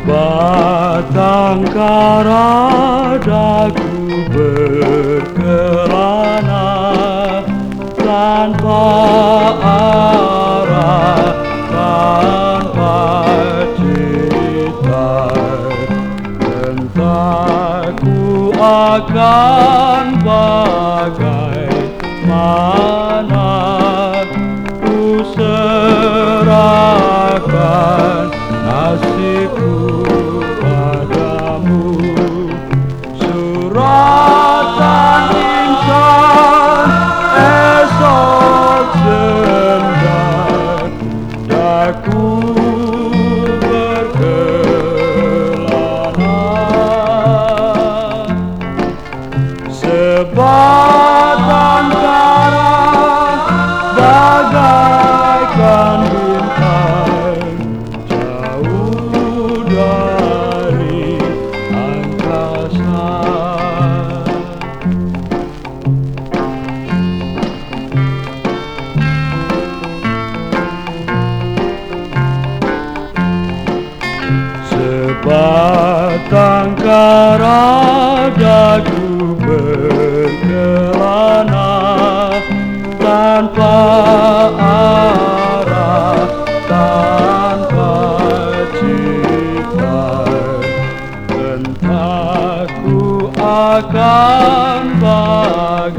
Sebatang kara dagu berkelana tanpa arah, tanpa cerita. Entah ku akan bagaimana, ku serahkan nasibku padamu. Suratan insan esok senja, daku berkelana. Sebatang kara bagaikan bintang jauh dari angkasa. Sebatang kara dagu berkelana tanpa arah, tanpa cita. Entah ku akan bagaimana,